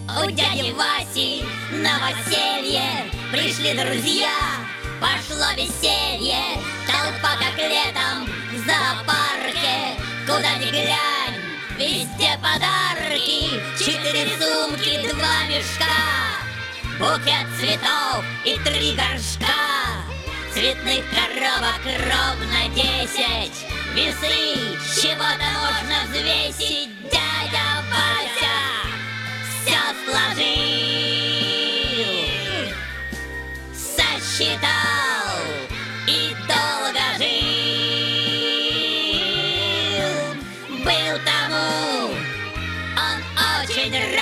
У дяди Васи на новоселье пришли друзья, пошло веселье, толпа как летом в зоопарке. Куда ни глянь, везде подарки, 4 сумки, 2 мешка, букет цветов и 3 горшка. Цветных коробок ровно 10, весы, чего-то можно взвесить. Дядя Вася все сложил, сосчитал и долго жил. Был тому он очень